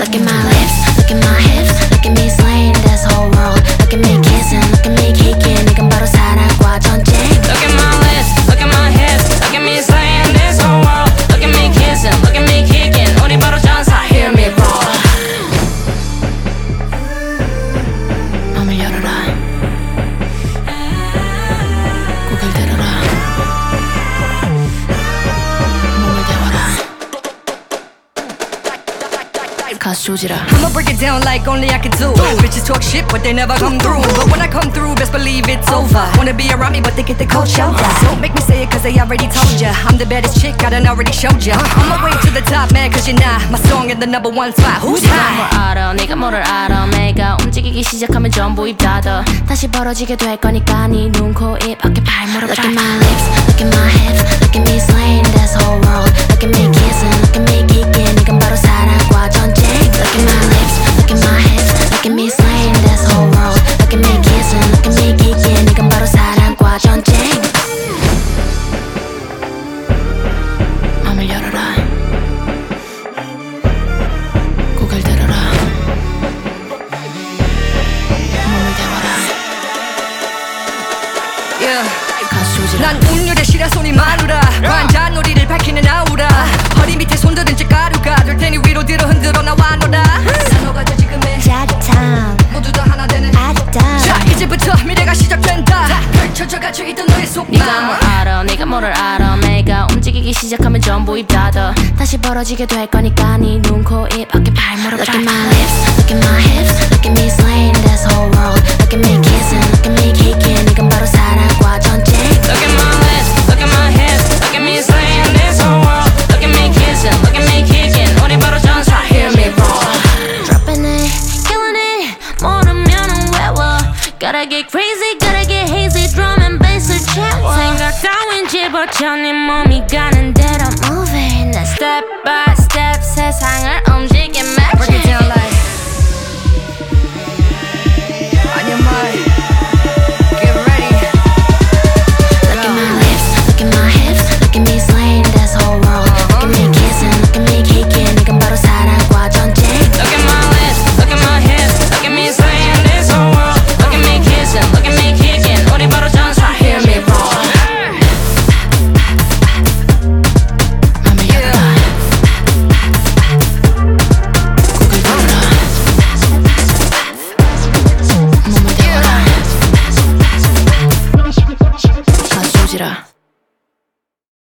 Look at my lips, look at my hips, look at me slaying this whole world. Look at me kissing, look at me kicking. 이건 바로 사랑과 전쟁. Look at my lips, look at my hips, look at me slaying this whole world. Look at me kissing, look at me kicking. 우리 바로 전사, hear me roar. 마음을 열어라. 고개를 들어라. 몸을 데워라. 가수 조지라. I'ma break it down like only I can do. Bitches talk shit but they never come through. But when I come through, best believe it's over. Wanna be around me but they get the cold shoulder. Don't make me say it cause they already told ya. I'm the baddest chick, I done already showed ya. On my way to the top, man, cause you're not. My song in the #1 spot, who's high? 네가 뭐를 알아. 내가 움직이기 시작하면 전부 입 닫아. 다시 벌어지게 될 거니까 네 눈, 코, 입, 어깨, 발무릎. Look at my lips, look at my hips, look at me slaying this whole world. Look at me kissing, look at me kicking. 이건 바로 사랑과 전쟁. Look at my lips, look at my hips, look at me slaying this whole world. Look at me kissing, look at me kicking. 이건 바로 사랑과 전쟁. 마음을 열어라. 고개를 들어라. 몸을 데워라. 가수 조지라. 난 음률의 시라소니 마누라. 반잔놀이를 밝히는 아우라. 허리 밑에 손들은 찌가루가 될 테니 위로 들어 흔들어 나와 너라. 산호가 돼 지금의 짜릿함. 모두 다 하나 되는 아리따. 자 이제부터 미래가 시작된다. 펼쳐져가지고 있던 너의 속마. 네가 뭘 알아. 네가 뭐를 알아. 내가 움직이기 시작하면 전부 입 닫아. 다시 벌어지게 될 거니까 네 눈, 코, 입, 어깨, 발무릎. Look at my lips, look at my hips, look at me slaying this whole world. Look at me kissing, look at me kicking. 이건 바로 사랑과 전쟁. Look at my lips, look at my hips, look at me slaying this whole world. Look at me kissing, look at me kicking. 우리 바로 전사, hear me roar. Dropping it, killing it. 모르면은 외워. Gotta get crazy, gotta get hazy. Drum and bass을 채워. 생각 따윈 집어쳐 네 몸이 가는 대로 moving. 난 step by step 세상을 움직인 Break it magic. down like on your mind. Get ready. Look at my lips, look at my hips, look at me slaying this whole world. Look at me kissing, look at me kicking. 이건 바로 사랑과 전쟁. Look at my lips, look at my hips, look at me slaying this whole world. Look at me kissing, look at me kicking. 우리 바로 전사, hear me roar. 마음을 열어라. 고개를 들어라. 몸을 데워라. 가수 조지라.